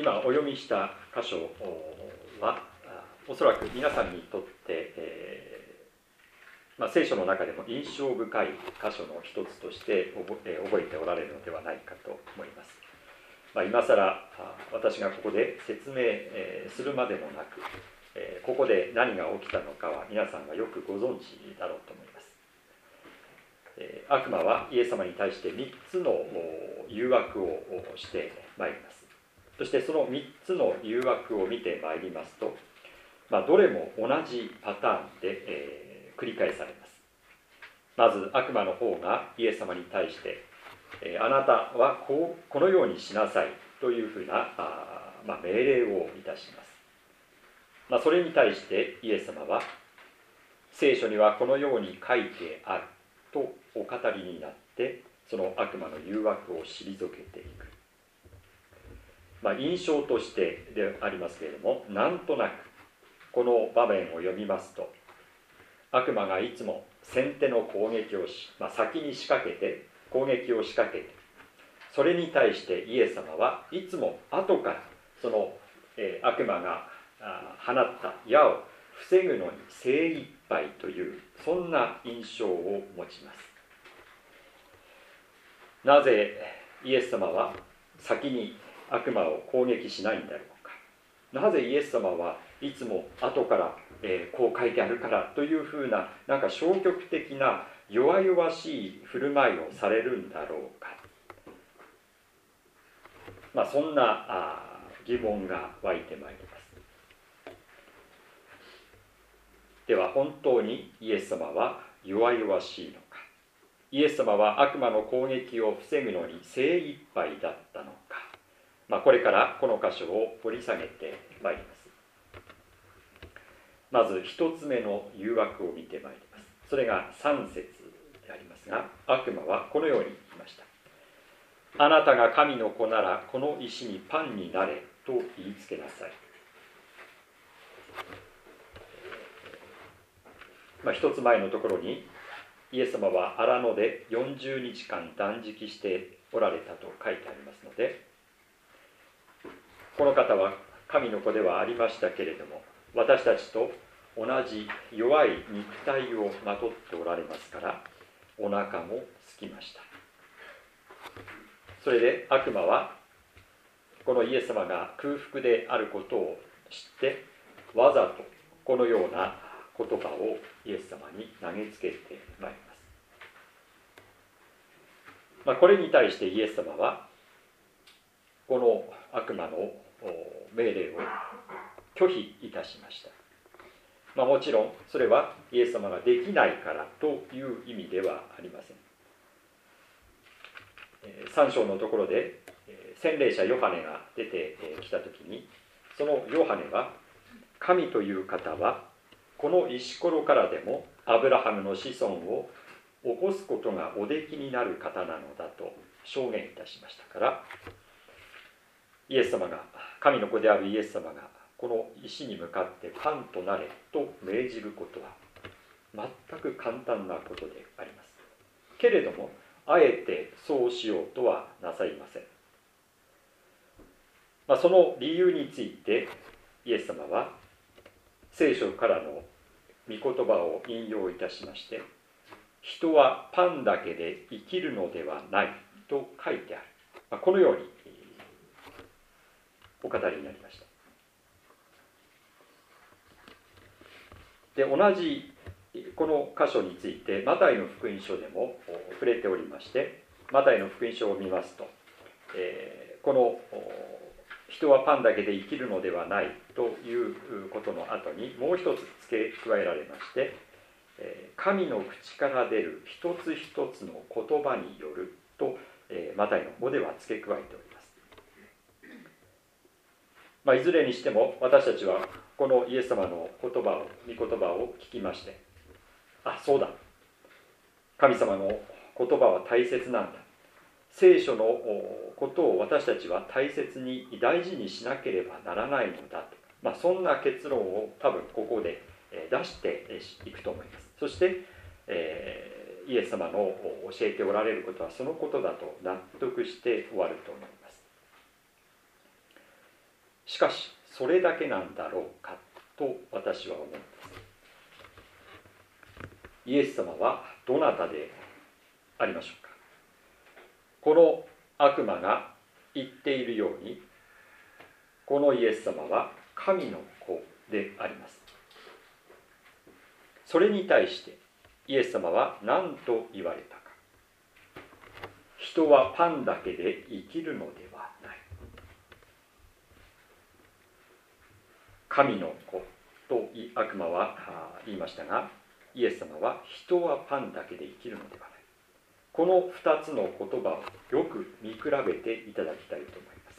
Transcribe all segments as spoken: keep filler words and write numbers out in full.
今お読みした箇所はおそらく皆さんにとって、えーまあ、聖書の中でも印象深い箇所の一つとして覚え覚えておられるのではないかと思います。まあ、今更私がここで説明、えー、するまでもなく、えー、ここで何が起きたのかは皆さんがよくご存知だろうと思います。えー、悪魔はイエス様に対してみっつの誘惑をしてまいります。そしてそのみっつの誘惑を見てまいりますと、まあ、どれも同じパターンで、えー、繰り返されます。まず悪魔の方がイエス様に対して、えー、あなたはこうこのようにしなさいというふうなあ、まあ、命令をいたします。まあ、それに対してイエス様は、聖書にはこのように書いてあるとお語りになって、その悪魔の誘惑を退けていく。まあ、印象としてでありますけれども、なんとなくこの場面を読みますと、悪魔がいつも先手の攻撃をし、まあ、先に仕掛けて攻撃を仕掛けて、それに対してイエス様はいつも後からその、えー、悪魔が放った矢を防ぐのに精一杯という、そんな印象を持ちます。なぜイエス様は先に悪魔を攻撃しないんだろうか。なぜイエス様はいつも後から、えー、こう書いてあるからというふうな、なんか消極的な弱々しい振る舞いをされるんだろうか。まあ、そんなあ疑問が湧いてまいります。では本当にイエス様は弱々しいのか。イエス様は悪魔の攻撃を防ぐのに精一杯だったのか。まあ、これからこの箇所を掘り下げてまいります。まず一つ目の誘惑を見てまいります。それがさん節でありますが、悪魔はこのように言いました。あなたが神の子ならこの石にパンになれと言いつけなさい。まあ、一つ前のところにイエス様は荒野でよんじゅうにちかん断食しておられたと書いてありますので、この方は神の子ではありましたけれども、私たちと同じ弱い肉体をまとっておられますから、お腹も空きました。それで悪魔はこのイエス様が空腹であることを知って、わざとこのような言葉をイエス様に投げつけてまいります。まあ、これに対してイエス様はこの悪魔の命令を拒否いたしました。まあ、もちろんそれはイエス様ができないからという意味ではありません。さん章のところで洗礼者ヨハネが出てきたときに、そのヨハネは、神という方はこの石ころからでもアブラハムの子孫を起こすことがおできになる方なのだと証言いたしましたから、イエス様が、神の子であるイエス様がこの石に向かってパンとなれと命じることは全く簡単なことであります。けれどもあえてそうしようとはなさいません。まあ、その理由についてイエス様は聖書からの御言葉を引用いたしまして、人はパンだけで生きるのではないと書いてある、まあ、このようにお語りになりました。で、同じこの箇所についてマタイの福音書でも触れておりまして、マタイの福音書を見ますと、えー、この人はパンだけで生きるのではないということの後にもう一つ付け加えられまして、神の口から出る一つ一つの言葉によるとマタイの方では付け加えております。まあ、いずれにしても私たちはこのイエス様の言葉を御言葉を聞きまして、あ、そうだ、神様の言葉は大切なんだ、聖書のことを私たちは大切に大事にしなければならないのだと、まあ、そんな結論を多分ここで出していくと思います。そして、えー、イエス様の教えておられることはそのことだと納得して終わると思います。 しかしそれだけなんだろうかと私は思うんです。イエス様はどなたでありましょうか。この悪魔が言っているように、このイエス様は神の子であります。それに対してイエス様は何と言われたか。人はパンだけで生きるのではない。神の子と悪魔は言いましたが、イエス様は人はパンだけで生きるのではない。このふたつの言葉をよく見比べていただきたいと思います。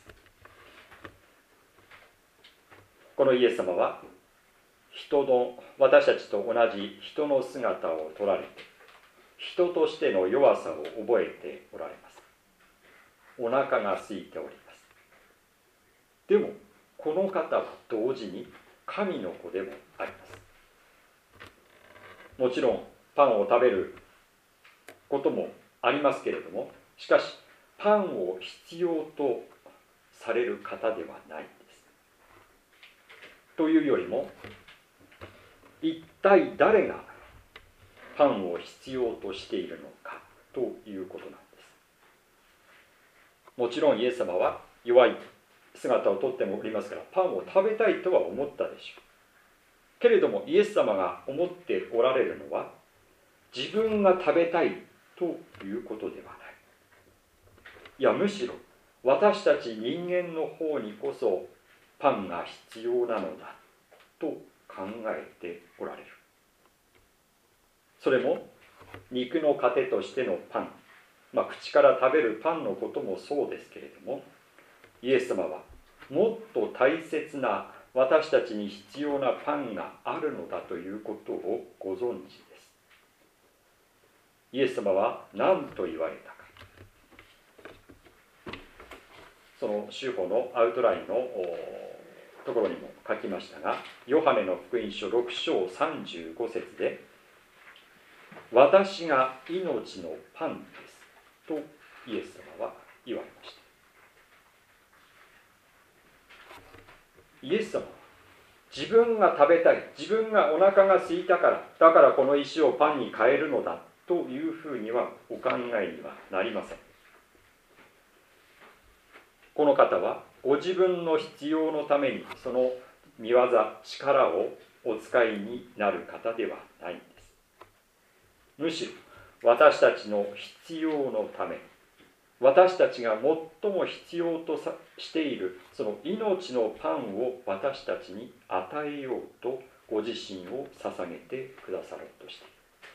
このイエス様は人の私たちと同じ人の姿を取られて、人としての弱さを覚えておられます。お腹が空いております。でもこの方は同時に神の子でもあります。もちろんパンを食べることもありますけれども、しかしパンを必要とされる方ではないんです。というよりも、一体誰がパンを必要としているのかということなんです。もちろんイエス様は弱い姿をとってもおりますから、パンを食べたいとは思ったでしょう。けれどもイエス様が思っておられるのは、自分が食べたいということではない。いや、むしろ私たち人間の方にこそパンが必要なのだと考えておられる。それも肉の糧としてのパン、まあ、口から食べるパンのこともそうですけれども、イエス様はもっと大切な私たちに必要なパンがあるのだということをご存知です。イエス様は何と言われたか。その主法のアウトラインのところにも書きましたが、ヨハネの福音書ろく章さんじゅうご節で、私が命のパンですとイエス様は言われました。イエス様は自分が食べたい、自分がお腹が空いたから、だからこの石をパンに変えるのだというふうにはお考えにはなりません。この方はご自分の必要のためにその御業、力をお使いになる方ではないんです。むしろ私たちの必要のため、私たちが最も必要としているその命のパンを私たちに与えようとご自身を捧げてくださろうとしてい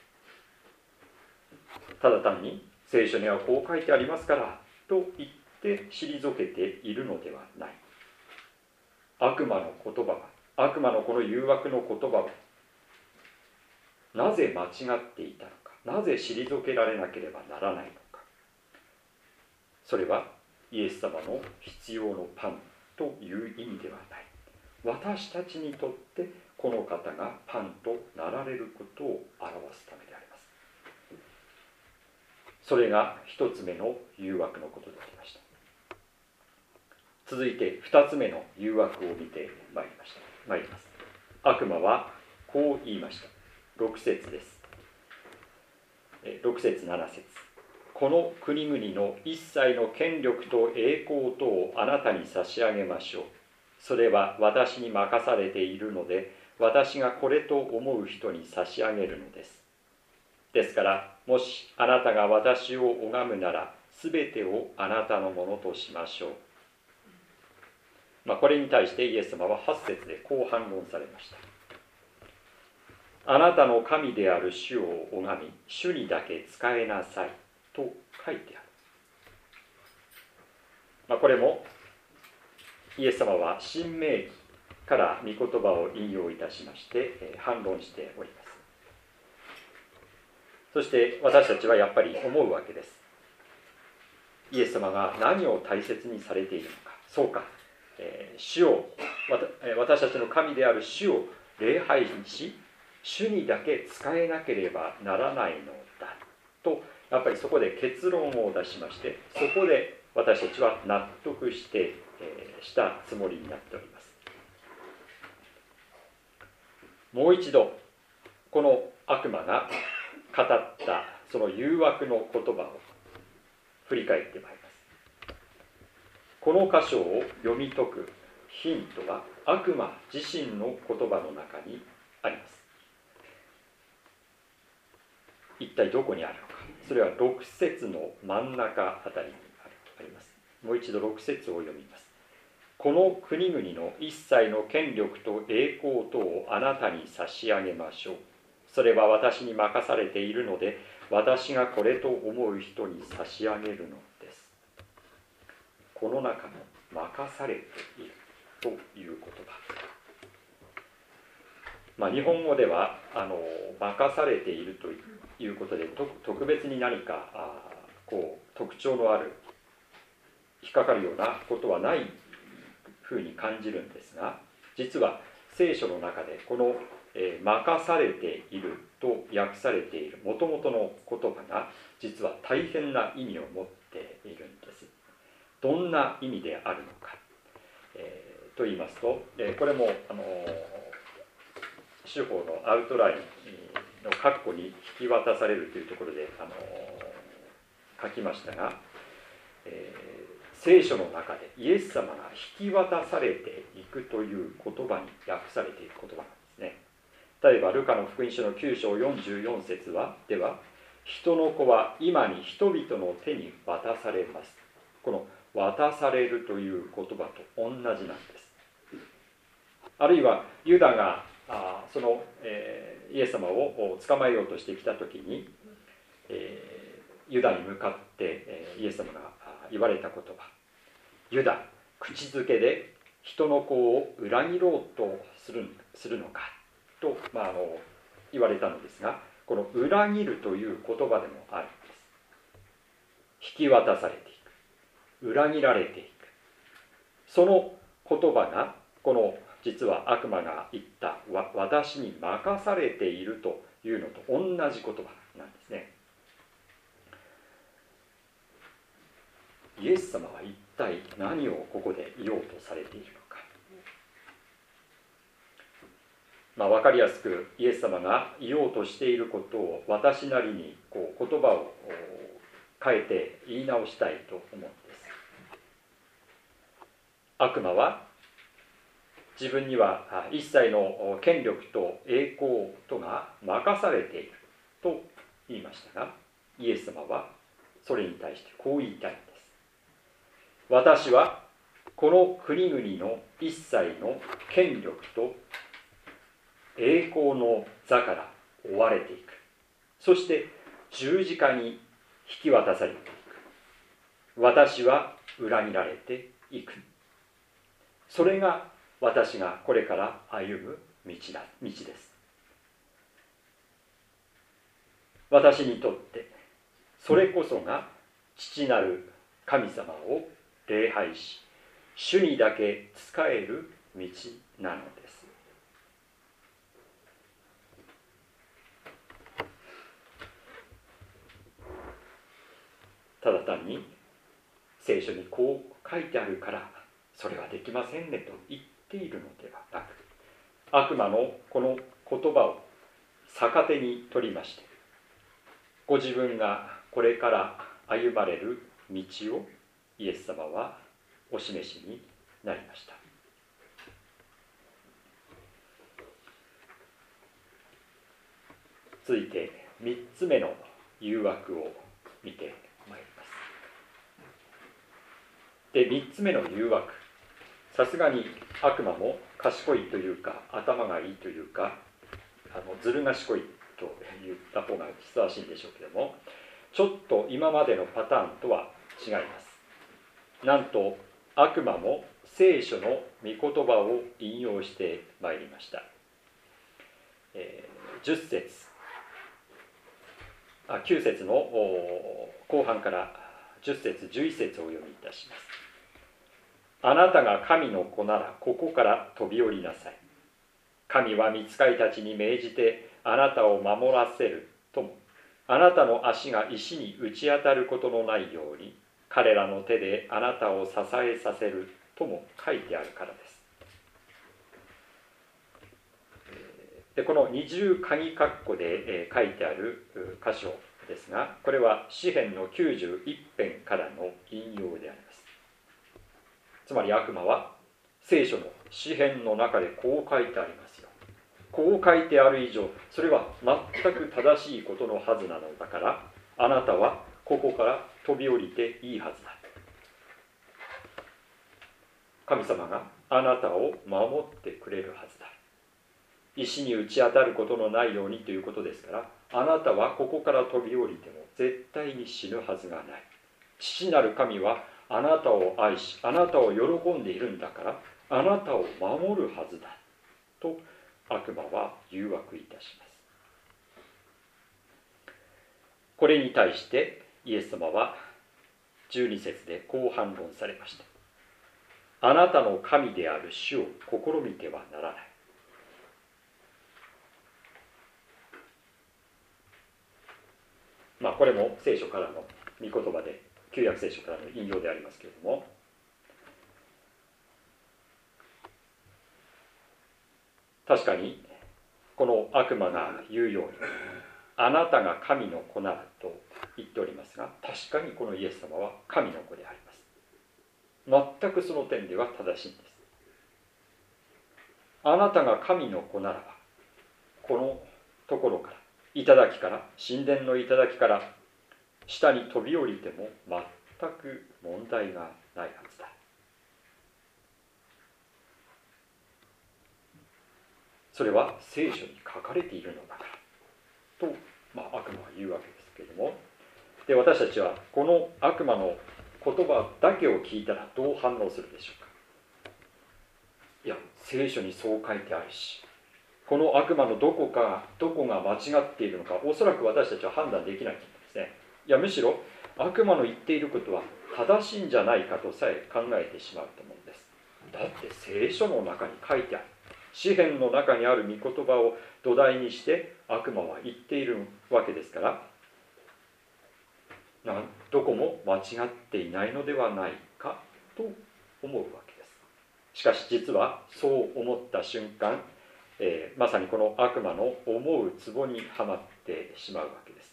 る。ただ単に聖書にはこう書いてありますからと言って退けているのではない。悪魔の言葉は、悪魔のこの誘惑の言葉はなぜ間違っていたのか、なぜ退けられなければならないのか。それはイエス様の必要のパンという意味ではない。私たちにとってこの方がパンとなられることを表すためであります。それが一つ目の誘惑のことでありました。続いて二つ目の誘惑を見てまいりました。参ります。悪魔はこう言いました。ろく節です。ろく節なな節。この国々の一切の権力と栄光とをあなたに差し上げましょう。それは私に任されているので、私がこれと思う人に差し上げるのです。ですから、もしあなたが私を拝むなら、すべてをあなたのものとしましょう。まあ、これに対してイエス様ははち節でこう反論されました。あなたの神である主を拝み、主にだけ仕えなさい。と書いてある。まあ、これもイエス様は新明記から御言葉を引用いたしまして、えー、反論しております。そして私たちはやっぱり思うわけです。イエス様が何を大切にされているのか。そうか、えー、主を私たちの神である主を礼拝し、主にだけ仕えなければならないのだと、やっぱりそこで結論を出しまして、そこで私たちは納得してしたつもりになっております。もう一度この悪魔が語ったその誘惑の言葉を振り返ってまいります。この箇所を読み解くヒントは悪魔自身の言葉の中にあります。一体どこにあるのか。それはろく節の真ん中あたりにあります。もう一度ろく節を読みます。この国々の一切の権力と栄光とをあなたに差し上げましょう。それは私に任されているので、私がこれと思う人に差し上げるのです。この中の任されているという言葉。まあ、日本語ではあの任されているということで特別に何かあこう特徴のある引っかかるようなことはないふうに感じるんですが、実は聖書の中でこの、えー、任されていると訳されているもともとの言葉が実は大変な意味を持っているんです。どんな意味であるのか、えー、と言いますと、えー、これもあの司法のアウトラインの括弧に引き渡されるというところであの書きましたが、えー聖書の中でイエス様が引き渡されていくという言葉に訳されている言葉なんですね。例えばルカの福音書のきゅう章よんじゅうよん節はでは、人の子は今に人々の手に渡されます。この渡されるという言葉と同じなんです。あるいはユダがあその、えー、イエス様を捕まえようとしてきたときに、えー、ユダに向かって、えー、イエス様が言われた言葉、ユダ、口づけで人の子を裏切ろうとする、するのかと、まあ、あの言われたのですが、この裏切るという言葉でもあるんです。引き渡されていく、裏切られていく、その言葉がこの実は悪魔が言った私に任されているというのと同じ言葉なんですね。イエス様は一体何をここで言おうとされているのか。まあ、分かりやすくイエス様が言おうとしていることを私なりにこう言葉を変えて言い直したいと思うんです。悪魔は自分には一切の権力と栄光とが任されていると言いましたが、イエス様はそれに対してこう言いたいんです。私はこの国々の一切の権力と栄光の座から追われていく。そして十字架に引き渡されていく。私は裏切られていく。それが私がこれから歩む道だ、道です。私にとってそれこそが父なる神様を礼拝し、主にだけ仕える道なのです。ただ単に聖書にこう書いてあるからそれはできませんねと言っているのではなく、悪魔のこの言葉を逆手に取りまして、ご自分がこれから歩まれる道をイエス様はお示しになりました。続いてみっつめの誘惑を見てまいります。で、みっつ目の誘惑、さすがに悪魔も賢いというか頭がいいというかあのずる賢いと言った方がふさわしいんでしょうけども、ちょっと今までのパターンとは違います。なんと悪魔も聖書の御言葉を引用してまいりました。えー、じゅっ節あきゅう節の後半からじゅっ節じゅういち節をお読みいたします。あなたが神の子ならここから飛び降りなさい。神は御使いたちに命じてあなたを守らせるとも、あなたの足が石に打ち当たることのないように彼らの手であなたを支えさせるとも書いてあるからです。でこの二重鍵括弧で書いてある箇所ですが、これは詩編のきゅうじゅういち編からの引用であります。つまり悪魔は聖書の詩編の中でこう書いてありますよ、こう書いてある以上それは全く正しいことのはずなのだから、あなたはここから飛び降りていいはずだ。神様があなたを守ってくれるはずだ。石に打ち当たることのないようにということですから、あなたはここから飛び降りても絶対に死ぬはずがない。父なる神はあなたを愛し、あなたを喜んでいるんだから、あなたを守るはずだと悪魔は誘惑いたします。これに対してイエス様はじゅうに節でこう反論されました。あなたの神である主を試みてはならない。まあこれも聖書からの御言葉で、旧約聖書からの引用でありますけれども、確かにこの悪魔が言うように、あなたが神の子ならと言っておりますが、確かにこのイエス様は神の子であります。全くその点では正しいんです。あなたが神の子ならば、このところから、頂から、神殿の頂から下に飛び降りても全く問題がないはずだ。それは聖書に書かれているのだからと、まあ、悪魔は言うわけですけれども、で私たちはこの悪魔の言葉だけを聞いたらどう反応するでしょうか。いや、聖書にそう書いてあるし、この悪魔のどこかどこが間違っているのか、おそらく私たちは判断できないと思うんですね。いや、むしろ悪魔の言っていることは正しいんじゃないかとさえ考えてしまうと思うんです。だって聖書の中に書いてある、詩篇の中にある御言葉を土台にして悪魔は言っているわけですから、どこも間違っていないのではないかと思うわけです。しかし実はそう思った瞬間、えー、まさにこの悪魔の思うツボにはまってしまうわけです。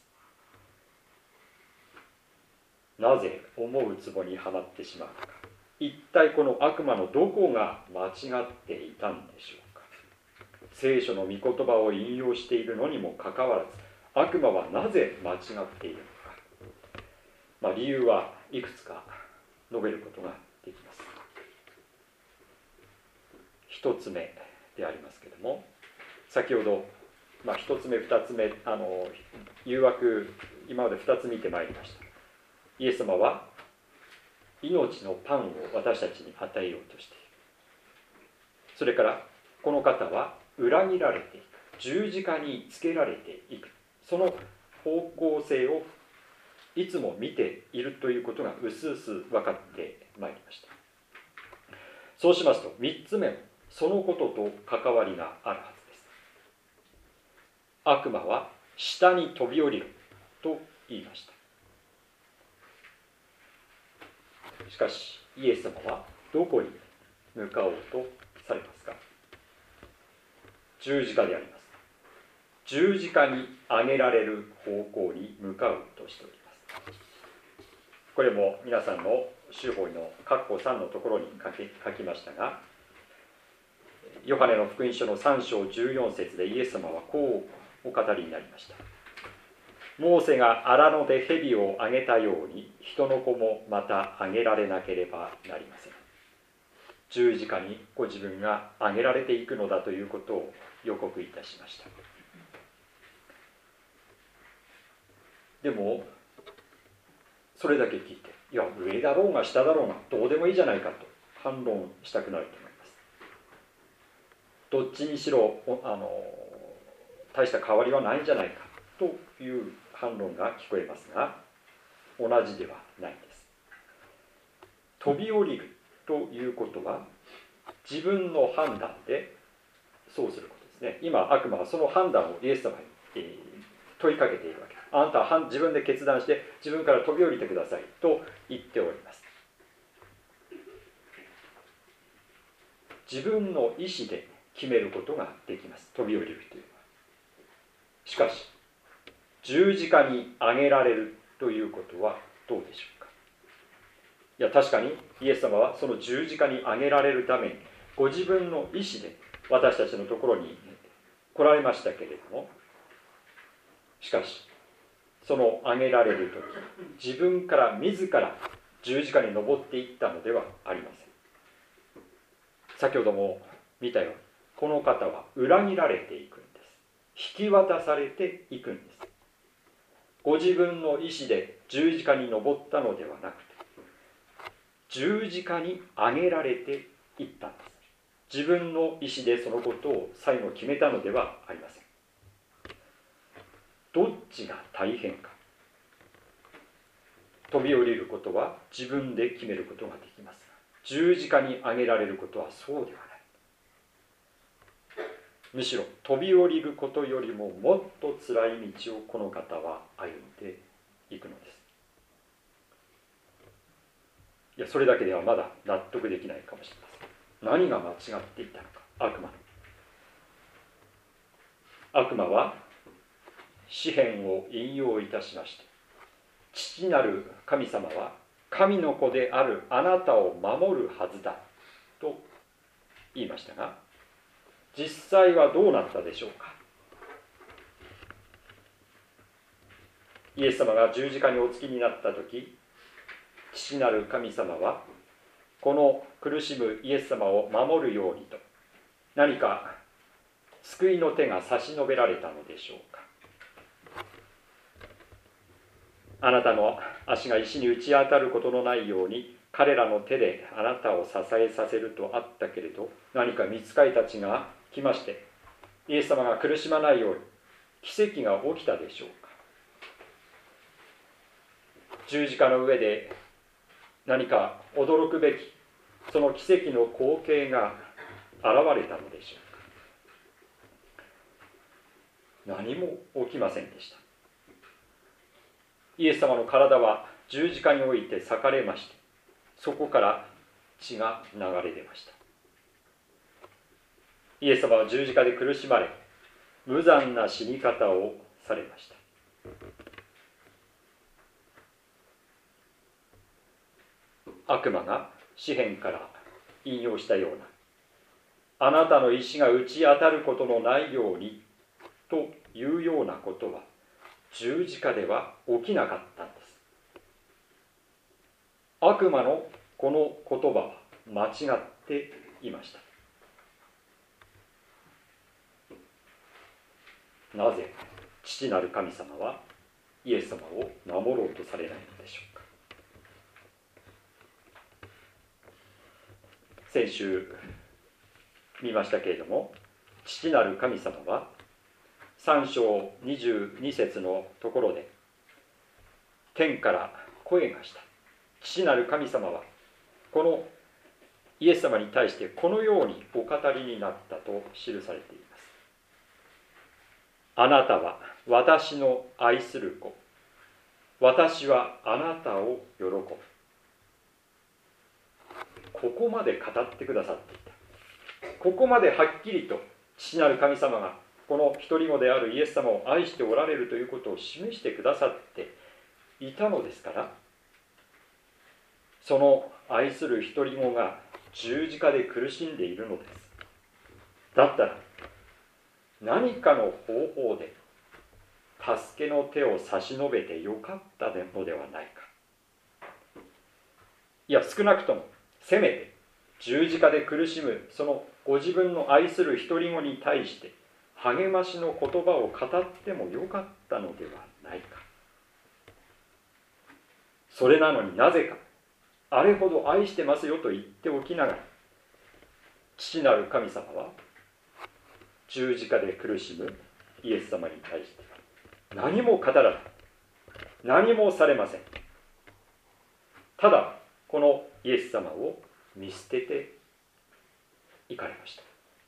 なぜ思うツボにはまってしまうのか。一体この悪魔のどこが間違っていたんでしょうか。聖書の御言葉を引用しているのにもかかわらず、悪魔はなぜ間違っているのか。まあ、理由はいくつか述べることができます。一つ目でありますけれども、先ほど、まあ、一つ目二つ目、あの誘惑、今まで二つ見てまいりました。イエス様は命のパンを私たちに与えようとしている。それからこの方は裏切られていく、十字架につけられていく、その方向性をいつも見ているということがうすうす分かってまいりました。そうしますと三つ目もそのことと関わりがあるはずです。悪魔は下に飛び降りると言いました。しかしイエス様はどこに向かおうとされますか。十字架であります。十字架に上げられる方向に向かうとしております。これも皆さんの修法の括弧さんのところに書き、書きましたが、ヨハネの福音書のさん章じゅうよん節でイエス様はこうお語りになりました。モーセが荒野で蛇をあげたように人の子もまたあげられなければなりません。十字架にご自分があげられていくのだということを予告いたしました。でもそれだけ聞いて、いや上だろうが下だろうがどうでもいいじゃないかと反論したくなると思います。どっちにしろあの大した変わりはないんじゃないかという反論が聞こえますが、同じではないんです。飛び降りるということは自分の判断でそうすることですね。今悪魔はその判断をイエス様に、えー、問いかけているわけです。あなたは自分で決断して自分から飛び降りてくださいと言っております。 自分の意思で決めることができます。飛び降りるというのは。しかし十字架に上げられるということはどうでしょうか。いや、確かにイエス様はその十字架に上げられるためにご自分の意思で私たちのところに来られましたけれども、しかしその上げられる時、自分から自ら十字架に登っていったのではありません。先ほども見たように、この方は裏切られていくんです。引き渡されていくんです。ご自分の意思で十字架に登ったのではなくて、十字架に上げられていったんです。自分の意思でそのことを最後決めたのではありません。どっちが大変か。飛び降りることは自分で決めることができますが、十字架に上げられることはそうではない。むしろ飛び降りることよりももっと辛い道をこの方は歩んでいくのです。いや、それだけではまだ納得できないかもしれません。何が間違っていたのか。悪魔の悪魔は詩篇を引用いたしまして、父なる神様は神の子であるあなたを守るはずだと言いましたが、実際はどうなったでしょうか。イエス様が十字架におつきになった時、父なる神様はこの苦しむイエス様を守るようにと何か救いの手が差し伸べられたのでしょうか。あなたの足が石に打ち当たることのないように彼らの手であなたを支えさせるとあったけれど、何か御使いたちが来ましてイエス様が苦しまないように奇跡が起きたでしょうか。十字架の上で何か驚くべきその奇跡の光景が現れたのでしょうか。何も起きませんでした。イエス様の体は十字架において裂かれまして、そこから血が流れ出ました。イエス様は十字架で苦しまれ、無残な死に方をされました。悪魔が詩篇から引用したような、あなたの石が打ち当たることのないようにというようなことは十字架では起きなかったんです。悪魔のこの言葉は間違っていました。なぜ父なる神様はイエス様を守ろうとされないのでしょうか。先週見ましたけれども、父なる神様はさん章にじゅうに節のところで天から声がした。父なる神様はこのイエス様に対してこのようにお語りになったと記されています。あなたは私の愛する子、私はあなたを喜ぶ。ここまで語ってくださっていた。ここまではっきりと父なる神様がこの一人子であるイエス様を愛しておられるということを示してくださっていたのですから、その愛する一人子が十字架で苦しんでいるのです。だったら何かの方法で助けの手を差し伸べてよかったのではないか。いや、少なくともせめて十字架で苦しむそのご自分の愛する一人子に対して励ましの言葉を語ってもよかったのではないか。それなのになぜかあれほど愛してますよと言っておきながら、父なる神様は十字架で苦しむイエス様に対して何も語らない、何もされません。ただこのイエス様を見捨てていかれました。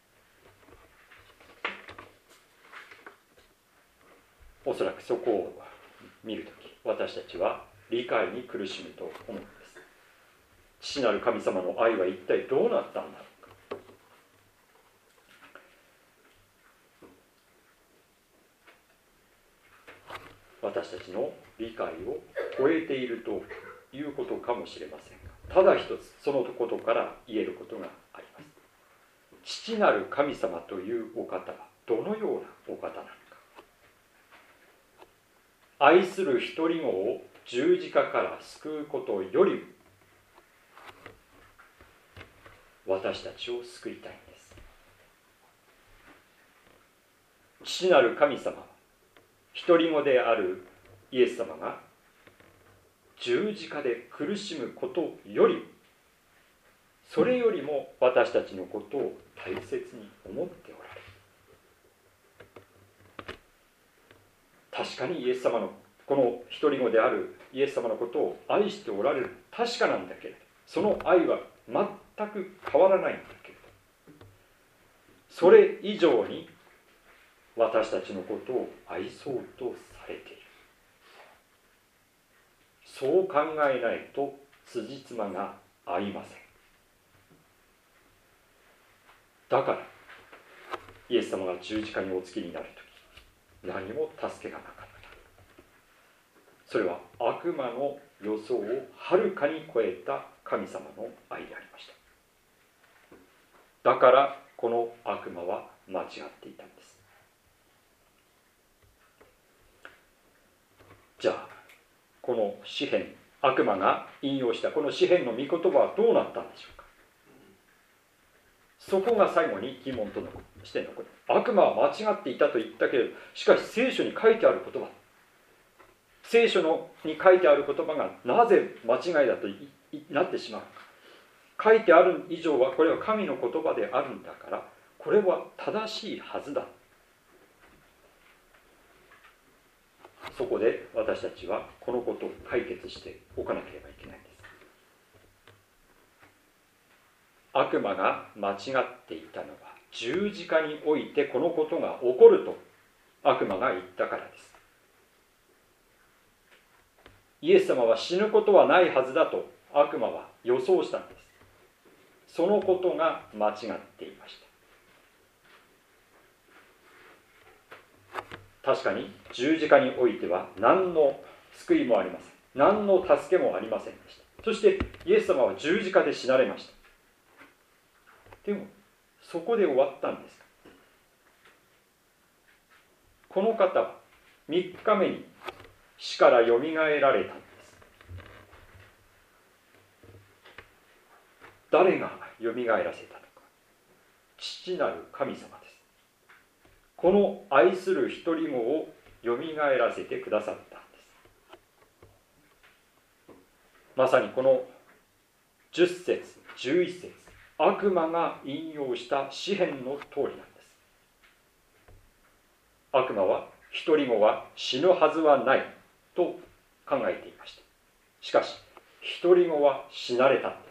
おそらくそこを見るとき、私たちは理解に苦しむと思うんです。父なる神様の愛は一体どうなったんだろうか。 私たちの理解を超えているということかもしれませんが、ただ一つそのことから言えることがあります。父なる神様というお方はどのようなお方なのか。愛する一人子を十字架から救うことよりも私たちを救いたいんです。父なる神様は一人子であるイエス様が十字架で苦しむことよりも、それよりも私たちのことを大切に思っておられる。確かにイエス様のこの一人子であるイエス様のことを愛しておられる、確かなんだけれど、その愛は全く変わらないんだけれど、それ以上に私たちのことを愛そうとされている。そう考えないと辻褄が合いません。だからイエス様が十字架にお付きになるとき、何も助けがなかった。それは悪魔の予想をはるかに超えた神様の愛でありました。だからこの悪魔は間違っていたんです。じゃあこの詩編、悪魔が引用したこの詩編の御言葉はどうなったんでしょうか。そこが最後に疑問として残る。悪魔は間違っていたと言ったけれど、しかし聖書に書いてある言葉、聖書のに書いてある言葉がなぜ間違いだとなってしまうのか。書いてある以上はこれは神の言葉であるんだから、これは正しいはずだ。そこで私たちはこのことを解決しておかなければいけないんです。悪魔が間違っていたのは十字架においてこのことが起こると悪魔が言ったからです。イエス様は死ぬことはないはずだと悪魔は予想したんです。そのことが間違っていました。確かに十字架においては何の救いもありません。何の助けもありませんでした。そしてイエス様は十字架で死なれました。でもそこで終わったんですか。この方はみっかめに死からよみがえられたんです。誰がよみがえらせたのか。父なる神様です。この愛する一人子をよみがえらせてくださったんです。まさにこのじゅっ節じゅういち節、悪魔が引用した詩編の通りなんです。悪魔は一人子は死ぬはずはないと考えていました。しかし一人子は死なれたんです。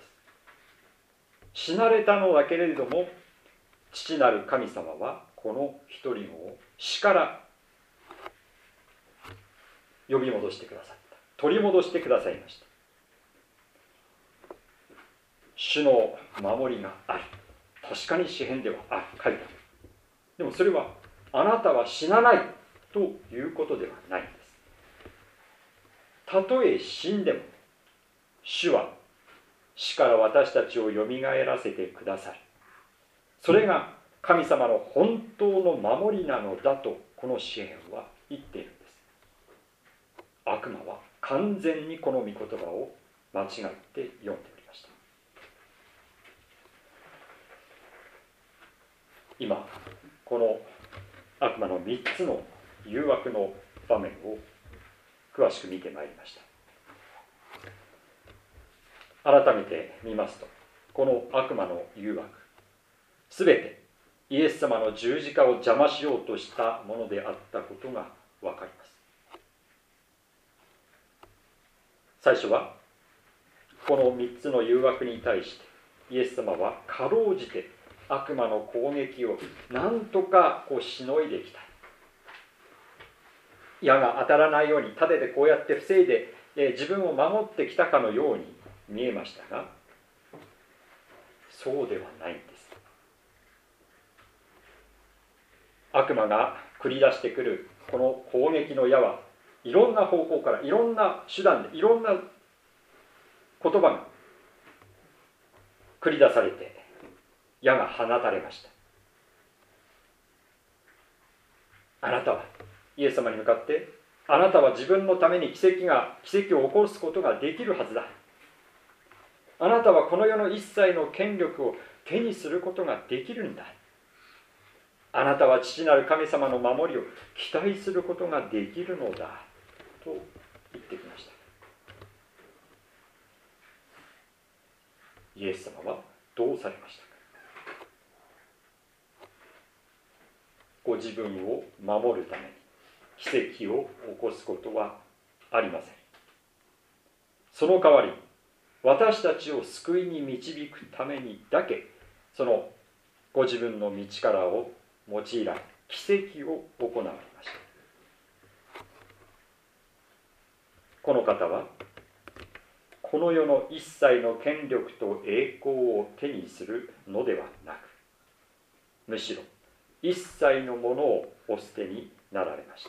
死なれたのだけれども、父なる神様はこの一人子を死から呼び戻してくださった。取り戻してくださいました。主の守りがあり、確かに詩編ではあ書いてある。でもそれはあなたは死なないということではないんです。たとえ死んでも主は死から私たちをよみがえらせてくださる。それが神様の本当の守りなのだとこの詩編は言っているんです。悪魔は完全にこの御言葉を間違って読んでおりました。今この悪魔のみっつの誘惑の場面を詳しく見てまいりました。改めて見ますと、この悪魔の誘惑、すべてイエス様の十字架を邪魔しようとしたものであったことがわかります。最初はこのみっつの誘惑に対してイエス様はかろうじて悪魔の攻撃をなんとかこうしのいできた。矢が当たらないように盾でこうやって防いで、えー、自分を守ってきたかのように見えましたが、そうではないんです。悪魔が繰り出してくるこの攻撃の矢はいろんな方向からいろんな手段でいろんな言葉が繰り出されて矢が放たれました。あなたはイエス様に向かって、あなたは自分のために奇跡が奇跡を起こすことができるはずだ。あなたはこの世の一切の権力を手にすることができるんだ。あなたは父なる神様の守りを期待することができるのだと言ってきました。イエス様はどうされましたか。ご自分を守るために奇跡を起こすことはありません。その代わり私たちを救いに導くためにだけ、そのご自分の道からを用いられ奇跡を行われました。この方はこの世の一切の権力と栄光を手にするのではなく、むしろ一切のものをお捨てになられました。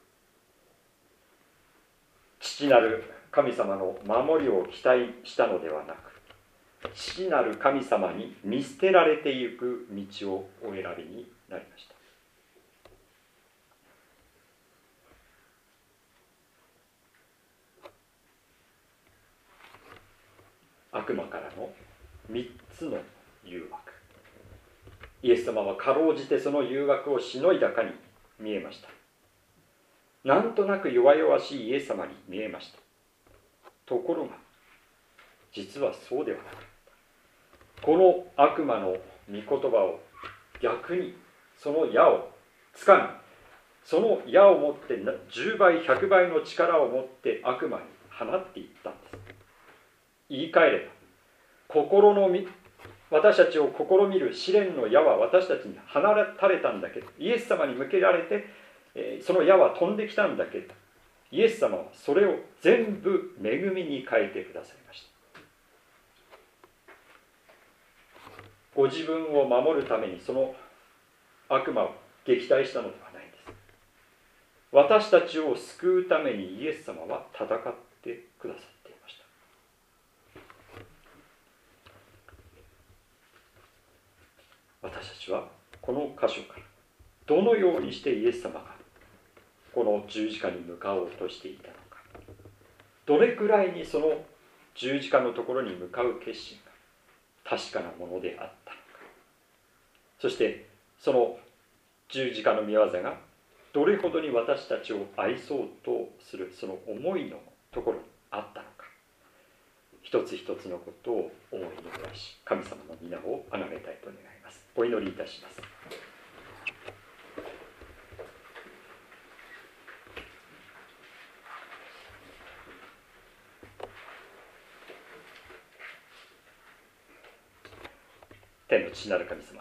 父なる神様の守りを期待したのではなく、父なる神様に見捨てられてゆく道をお選びになりました。悪魔からの三つの誘惑。イエス様はかろうじてその誘惑をしのいだかに見えました。なんとなく弱々しいイエス様に見えました。ところが実はそうではなかった。この悪魔の御言葉を逆にその矢をつかみ、その矢を持ってじゅうばいひゃくばいの力を持って悪魔に放っていったんです。言い換えれば、心のみ私たちを試みる試練の矢は私たちに放たれたんだけど、イエス様に向けられて、えー、その矢は飛んできたんだけど、イエス様はそれを全部恵みに変えてくださいました。ご自分を守るためにその悪魔を撃退したのではないんです。私たちを救うためにイエス様は戦ってくださっていました。私たちはこの箇所からどのようにしてイエス様がこの十字架に向かおうとしていたのか、どれくらいにその十字架のところに向かう決心が確かなものであったのか、そしてその十字架の御業がどれほどに私たちを愛そうとするその思いのところにあったのか、一つ一つのことを思い巡らし、神様の皆をあがめたいと願います。お祈りいたします。天の父なる神様、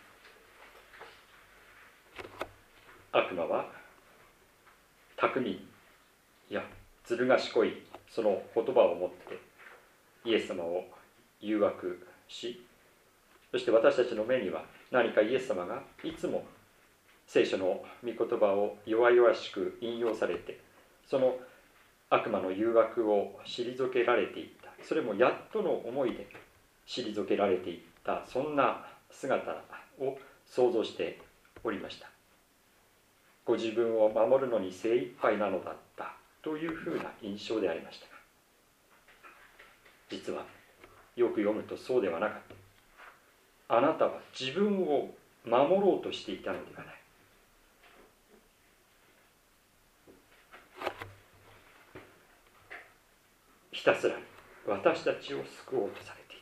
悪魔は巧み、いやずる賢いその言葉を持ってイエス様を誘惑し、そして私たちの目には何かイエス様がいつも聖書の御言葉を弱々しく引用されて、その悪魔の誘惑を退けられていった、それもやっとの思いで退けられていった、そんな姿を想像しておりました。ご自分を守るのに精一杯なのだったというふうな印象でありましたが、実はよく読むとそうではなかった。あなたは自分を守ろうとしていたのではない。ひたすらに私たちを救おうとされてい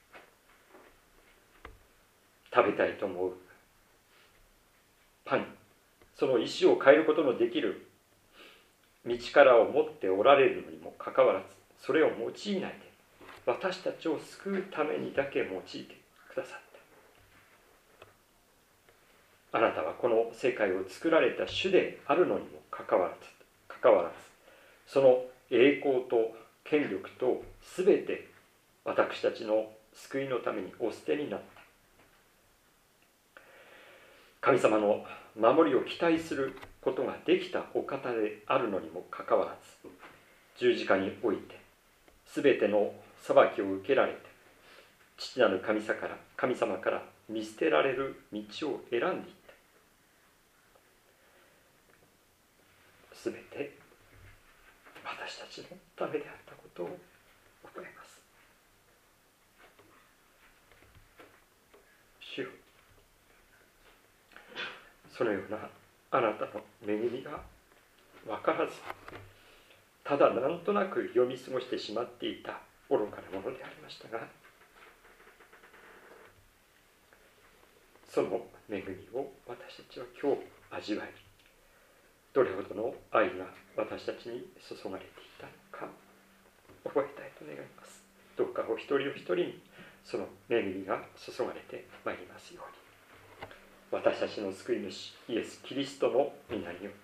た。食べたいと思うパン、その意志を変えることのできる道からを持っておられるのにもかかわらず、それを用いないで私たちを救うためにだけ用いてくださった。あなたはこの世界を作られた主であるのにもかかわらず、かかわらずその栄光と権力とすべて私たちの救いのためにお捨てになった。神様の守りを期待することができたお方であるのにもかかわらず、十字架において全ての裁きを受けられて、父なる神様から神様から見捨てられる道を選んでいった。全て私たちのためであったことを覚えます。主よ、そのようなあなたの恵みが分からず、ただなんとなく読み過ごしてしまっていた愚かなものでありましたが、その恵みを私たちは今日味わい、どれほどの愛が私たちに注がれていたのか覚えたいと願います。どうかお一人お一人にその恵みが注がれてまいりますように、私たちの救い主イエス・キリストの皆によって